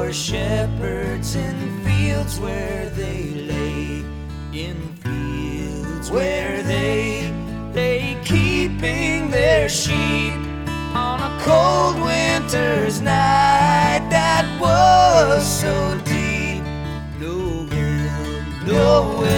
were shepherds in fields where they lay, in fields where they lay, keeping their sheep on a cold winter's night that was so deep. No wind, no wind